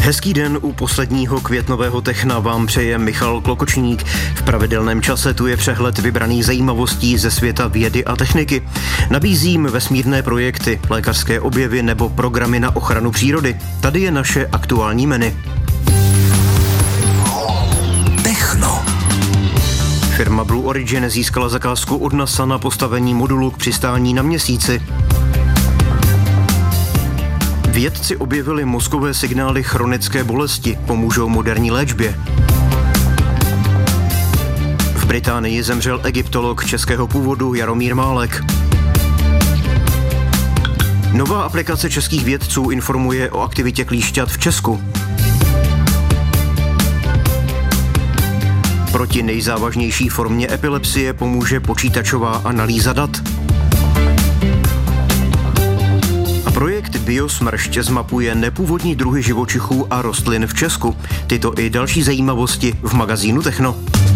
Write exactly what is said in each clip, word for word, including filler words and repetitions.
Hezký den u posledního květnového Techna vám přeje Michal Klokočník. V pravidelném čase tu je přehled vybraných zajímavostí ze světa vědy a techniky. Nabízím vesmírné projekty, lékařské objevy nebo programy na ochranu přírody. Tady je naše aktuální menu. Techno. Firma Blue Origin získala zakázku od NASA na postavení modulu k přistání na Měsíci. Vědci objevili mozkové signály chronické bolesti, pomůžou moderní léčbě. V Británii zemřel egyptolog českého původu Jaromír Málek. Nová aplikace českých vědců informuje o aktivitě klíšťat v Česku. Proti nejzávažnější formě epilepsie pomůže počítačová analýza dat. Projekt Biosmršť zmapuje nepůvodní druhy živočichů a rostlin v Česku. Tyto i další zajímavosti v magazínu Techno.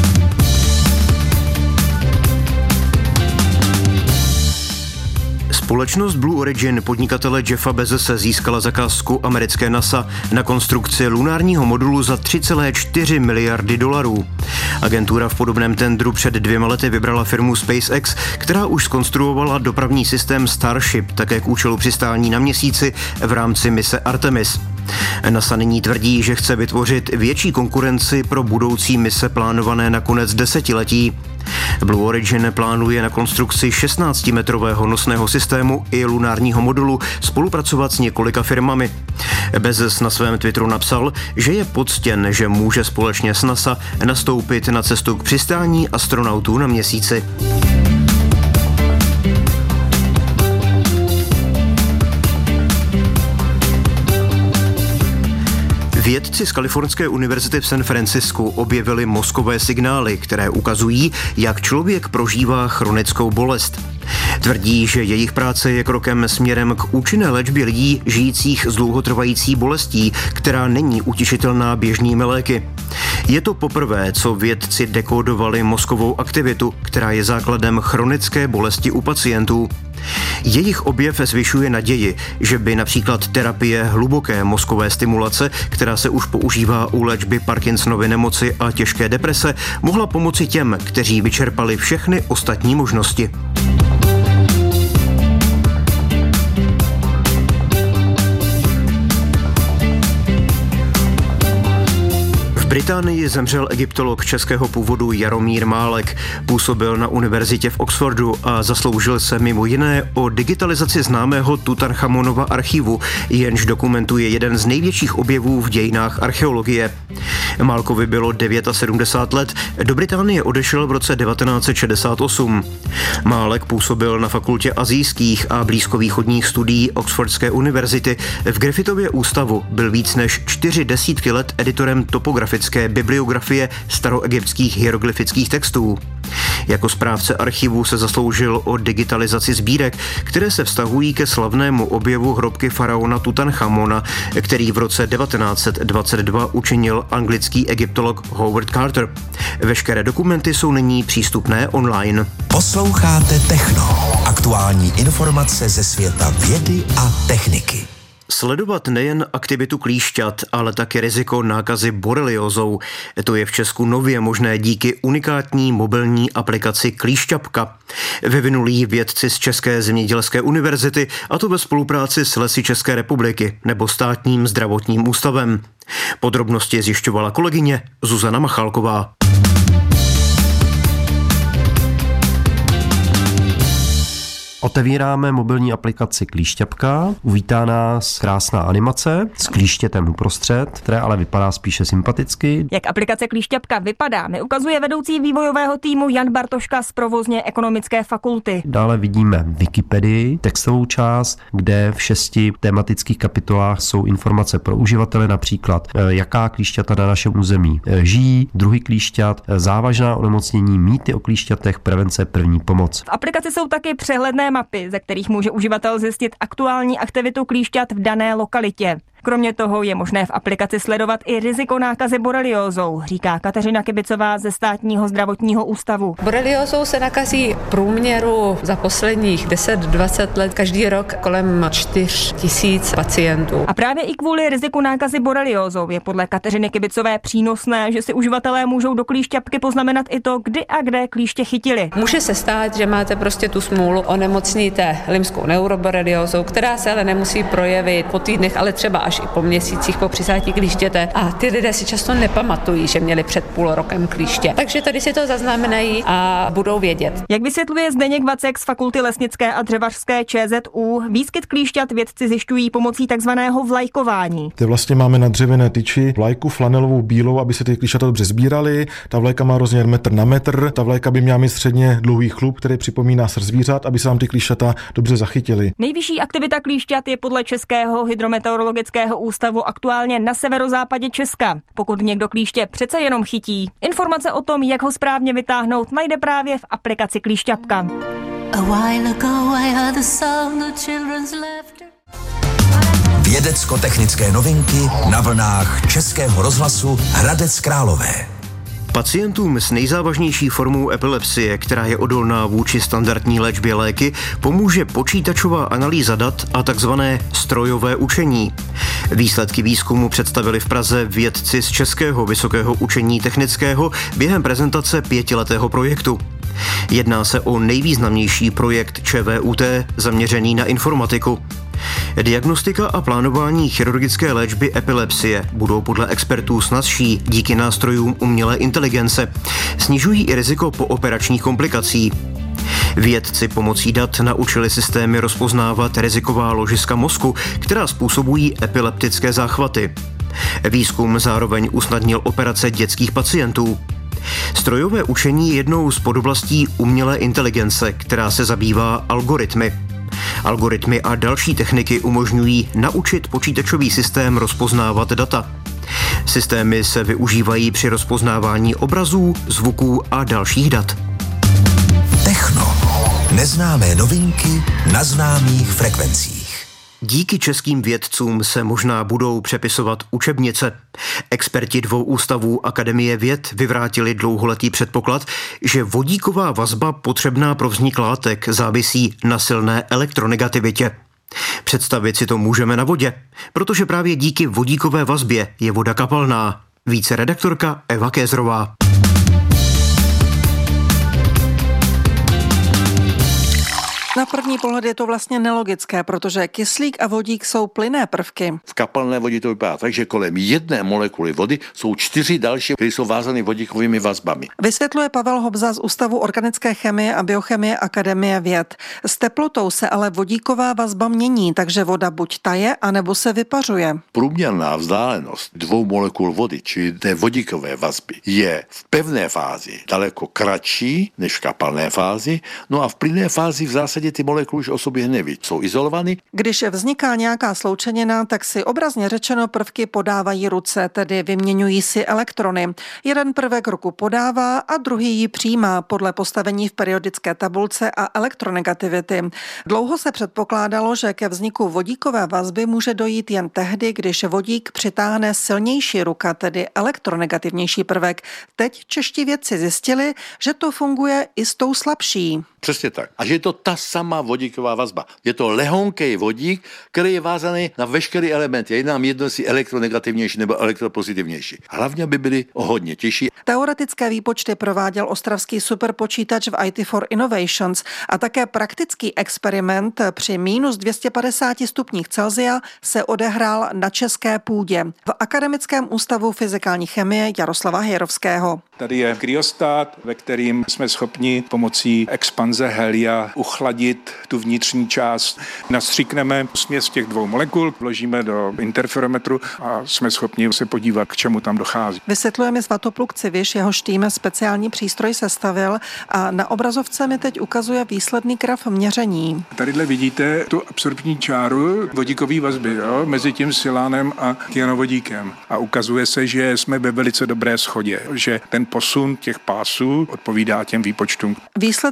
Společnost Blue Origin podnikatele Jeffa Bezose získala zakázku americké NASA na konstrukci lunárního modulu za tři celé čtyři miliardy dolarů. Agentura v podobném tendru před dvěma lety vybrala firmu SpaceX, která už zkonstruovala dopravní systém Starship také k účelu přistání na Měsíci v rámci mise Artemis. NASA nyní tvrdí, že chce vytvořit větší konkurenci pro budoucí mise plánované na konec desetiletí. Blue Origin plánuje na konstrukci šestnáctimetrového nosného systému i lunárního modulu spolupracovat s několika firmami. Bezos na svém Twitteru napsal, že je poctěn, že může společně s NASA nastoupit na cestu k přistání astronautů na Měsíci. Vědci z Kalifornské univerzity v San Francisku objevili mozkové signály, které ukazují, jak člověk prožívá chronickou bolest. Tvrdí, že jejich práce je krokem směrem k účinné léčbě lidí žijících s dlouhotrvající bolestí, která není utišitelná běžnými léky. Je to poprvé, co vědci dekodovali mozkovou aktivitu, která je základem chronické bolesti u pacientů. Jejich objev zvyšuje naději, že by například terapie hluboké mozkové stimulace, která se už používá u léčby Parkinsonovy nemoci a těžké deprese, mohla pomoci těm, kteří vyčerpali všechny ostatní možnosti. V Británii zemřel egyptolog českého původu Jaromír Málek. Působil na univerzitě v Oxfordu a zasloužil se mimo jiné o digitalizaci známého Tutanchamonova archivu, jenž dokumentuje jeden z největších objevů v dějinách archeologie. Málkovi bylo sedmdesát devět let, do Británie odešel v roce devatenáct set šedesát osm. Málek působil na fakultě asijských a blízkovýchodních studií Oxfordské univerzity. V Griffithově ústavu byl víc než čtyři desítky let editorem topografické bibliografie staroegyptských hieroglyfických textů. Jako správce archivu se zasloužil o digitalizaci sbírek, které se vztahují ke slavnému objevu hrobky faraona Tutanchamona, který v roce devatenáct set dvacet dva učinil anglický egyptolog Howard Carter. Veškeré dokumenty jsou nyní přístupné online. Posloucháte Techno. Aktuální informace ze světa vědy a techniky. Sledovat nejen aktivitu klíšťat, ale také riziko nákazy boreliózou. To je v Česku nově možné díky unikátní mobilní aplikaci Klíšťapka. Vyvinuli ji vědci z České zemědělské univerzity, a to ve spolupráci s Lesy České republiky nebo Státním zdravotním ústavem. Podrobnosti zjišťovala kolegyně Zuzana Machalková. Otevíráme mobilní aplikaci Klíšťapka, uvítá nás krásná animace s klíštětem uprostřed, které ale vypadá spíše sympaticky. Jak aplikace Klíšťapka vypadá, mi ukazuje vedoucí vývojového týmu Jan Bartoška z provozně ekonomické fakulty. Dále vidíme Wikipedii, textovou část, kde v šesti tematických kapitolách jsou informace pro uživatele, například jaká klíšťata na našem území žijí, druhy klíšťat, závažná onemocnění, mýty o klíšťatech, prevence, první pomoc. V aplikaci jsou taky přehledné mapy, ze kterých může uživatel zjistit aktuální aktivitu klíšťat v dané lokalitě. Kromě toho je možné v aplikaci sledovat i riziko nákazy boreliózou, říká Kateřina Kibicová ze Státního zdravotního ústavu. Boreliózou se nakazí v průměru za posledních deset dvacet let každý rok kolem čtyři tisíc pacientů. A právě i kvůli riziku nákazy boreliózou je podle Kateřiny Kibicové přínosné, že si uživatelé můžou do klíšťapky poznamenat i to, kdy a kde klíště chytili. Může se stát, že máte prostě tu smůlu, onemocníte limskou neuroboreliózou, která se ale nemusí projevit po týdnech, ale třeba až i po měsících po přisátí klíštěte. A ty lidé si často nepamatují, že měli před půl rokem klíště. Takže tady si to zaznamenají a budou vědět. Jak vysvětluje Zdeněk Vacek z Fakulty lesnické a dřevařské ČZÚ, výskyt klíšťat vědci zjišťují pomocí takzvaného vlajkování. Ty vlastně máme na dřevěné tyči vlajku flanelovou bílou, aby se ty klíšťata dobře sbíraly. Ta vlajka má rozměr metr na metr. Ta vlajka by měla mít středně dlouhý chlup, který připomíná srst zvířat, aby se nám ty klíšťata dobře zachytily. Nejvyšší aktivita klíšťat je podle Českého hydrometeorologického ústavu aktuálně na severozápadě Česka. Pokud někdo klíště přece jenom chytí, informace o tom, jak ho správně vytáhnout, najde právě v aplikaci Klíšťapka. Vědecko-technické novinky na vlnách Českého rozhlasu Hradec Králové. Pacientům s nejzávažnější formou epilepsie, která je odolná vůči standardní léčbě léky, pomůže počítačová analýza dat a takzvané strojové učení. Výsledky výzkumu představili v Praze vědci z Českého vysokého učení technického během prezentace pětiletého projektu. Jedná se o nejvýznamnější projekt ČVUT zaměřený na informatiku. Diagnostika a plánování chirurgické léčby epilepsie budou podle expertů snazší díky nástrojům umělé inteligence. Snižují i riziko pooperačních komplikací. Vědci pomocí dat naučili systémy rozpoznávat riziková ložiska mozku, která způsobují epileptické záchvaty. Výzkum zároveň usnadnil operace dětských pacientů. Strojové učení je jednou z podoblastí umělé inteligence, která se zabývá algoritmy. Algoritmy a další techniky umožňují naučit počítačový systém rozpoznávat data. Systémy se využívají při rozpoznávání obrazů, zvuků a dalších dat. Techno. Neznámé novinky na známých frekvencích. Díky českým vědcům se možná budou přepisovat učebnice. Experti dvou ústavů Akademie věd vyvrátili dlouholetý předpoklad, že vodíková vazba potřebná pro vznik látek závisí na silné elektronegativitě. Představit si to můžeme na vodě, protože právě díky vodíkové vazbě je voda kapalná. Více redaktorka Eva Kézrová. Na první pohled je to vlastně nelogické, protože kyslík a vodík jsou plynné prvky. V kapalné vodě to vypadá tak, že kolem jedné molekuly vody jsou čtyři další, které jsou vázány vodíkovými vazbami. Vysvětluje Pavel Hobza z Ústavu organické chemie a biochemie Akademie věd. S teplotou se ale vodíková vazba mění, takže voda buď taje, anebo se vypařuje. Průměrná vzdálenost dvou molekul vody, čili té vodíkové vazby, je v pevné fázi daleko kratší než v kapalné fázi, no a v plynné fázi v zásadě ty molekuly už o sobě neví, jsou izolovány. Když vzniká nějaká sloučenina, tak si obrazně řečeno prvky podávají ruce, tedy vyměňují si elektrony. Jeden prvek ruku podává a druhý ji přijímá podle postavení v periodické tabulce a elektronegativity. Dlouho se předpokládalo, že ke vzniku vodíkové vazby může dojít jen tehdy, když vodík přitáhne silnější ruka, tedy elektronegativnější prvek. Teď čeští vědci zjistili, že to funguje i s tou slabší. Přesně tak. A že je to ta sama vodíková vazba. Je to lehonký vodík, který je vázaný na veškeré elementy. Je nám jedno, jestli elektronegativnější nebo elektropozitivnější. Hlavně by byly o hodně těžší. Teoretické výpočty prováděl ostravský superpočítač v I T for Innovations a také praktický experiment při minus dvě stě padesát stupních Celsia se odehrál na české půdě v Akademickém ústavu fyzikální chemie Jaroslava Hejrovského. Tady je kryostát, ve kterým jsme schopni pomocí expanze helia uchladit tu vnitřní část. Nastříkneme směs těch dvou molekul, vložíme do interferometru a jsme schopni se podívat, k čemu tam dochází. Vysvětluje mi Svatopluk Civiš, jehož tým speciální přístroj sestavil a na obrazovce mi teď ukazuje výsledný graf měření. Tadyhle vidíte tu absorpční čáru vodíkové vazby, jo, mezi tím silánem a kyanovodíkem. A ukazuje se, že jsme ve velice dobré shodě, že ten posun těch pásů odpovídá těm výpočtům. Výsledky publikují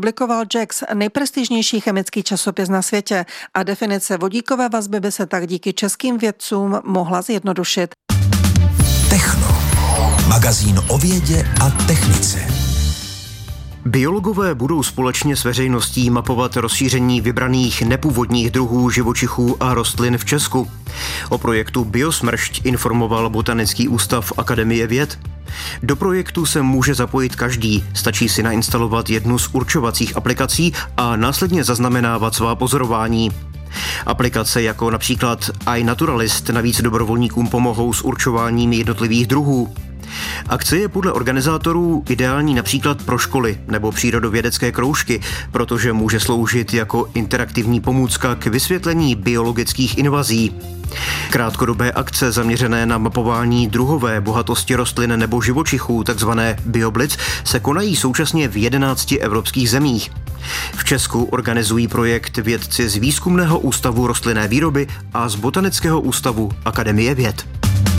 publikoval J A C S, nejprestižnější chemický časopis na světě, a definice vodíkové vazby by se tak díky českým vědcům mohla zjednodušit. Techno. Magazín o vědě a technice. Biologové budou společně s veřejností mapovat rozšíření vybraných nepůvodních druhů živočichů a rostlin v Česku. O projektu Biosmršť informoval Botanický ústav Akademie věd. Do projektu se může zapojit každý, stačí si nainstalovat jednu z určovacích aplikací a následně zaznamenávat svá pozorování. Aplikace jako například iNaturalist navíc dobrovolníkům pomohou s určováním jednotlivých druhů. Akce je podle organizátorů ideální například pro školy nebo přírodovědecké kroužky, protože může sloužit jako interaktivní pomůcka k vysvětlení biologických invazí. Krátkodobé akce zaměřené na mapování druhové bohatosti rostlin nebo živočichů, takzvané BioBlitz, se konají současně v jedenácti evropských zemích. V Česku organizují projekt vědci z Výzkumného ústavu rostlinné výroby a z Botanického ústavu Akademie věd.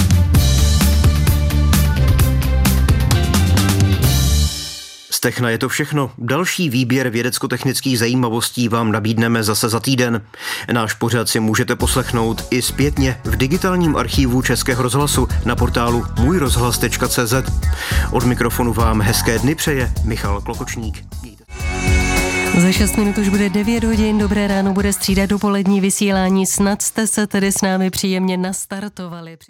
Z Techna je to všechno. Další výběr vědecko-technických zajímavostí vám nabídneme zase za týden. Náš pořad si můžete poslechnout i zpětně v digitálním archívu Českého rozhlasu na portálu můj rozhlas tečka cé zet. Od mikrofonu vám hezké dny přeje Michal Klokočník. Za šest minut už bude devět hodin, dobré ráno bude střídat dopolední vysílání, snad jste se tedy s námi příjemně nastartovali.